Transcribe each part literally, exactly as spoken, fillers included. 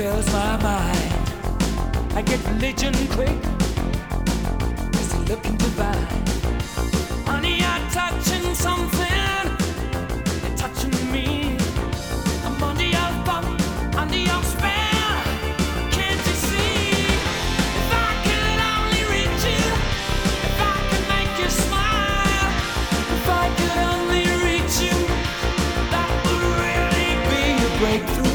fills my mind. I get religion quick, cause you're looking divine. Honey, you're touching something, you're touching me. I'm under your thumb, under your spell. Can't you see? If I could only reach you, if I could make you smile, if I could only reach you, that would really be a breakthrough.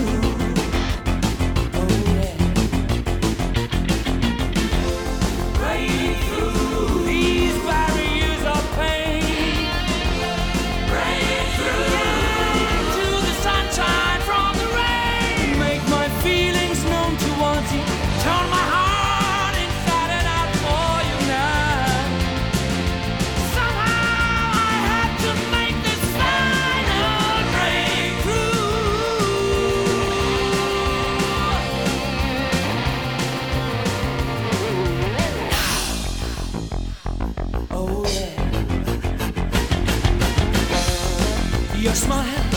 Your smile